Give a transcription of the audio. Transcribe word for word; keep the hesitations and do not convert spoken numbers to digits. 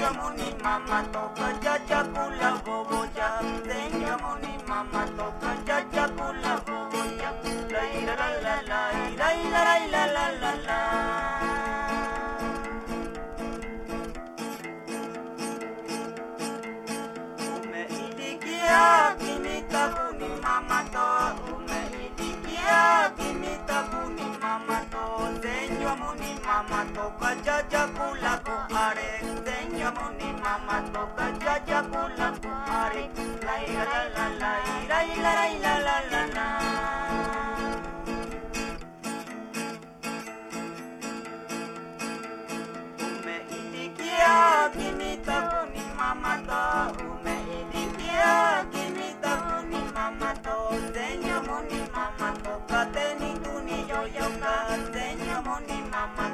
muni mama toka jaja kula boboja. Senja muni mama toka jaja kula boboja. La la la la la la la la la la la. Umeidikia kinita kuni mama to. Umeidikia kinita kuni mama to. Senja muni mama toka jaja kula ko are. Senja muni mama toka jaja kula ko are. La la la la la la la la la la. Umeidikia kinita kuni mama to. Umeidikia kinita kuni mama to. Senja muni mama toka teni tuni yo yo ka. Senja muni mama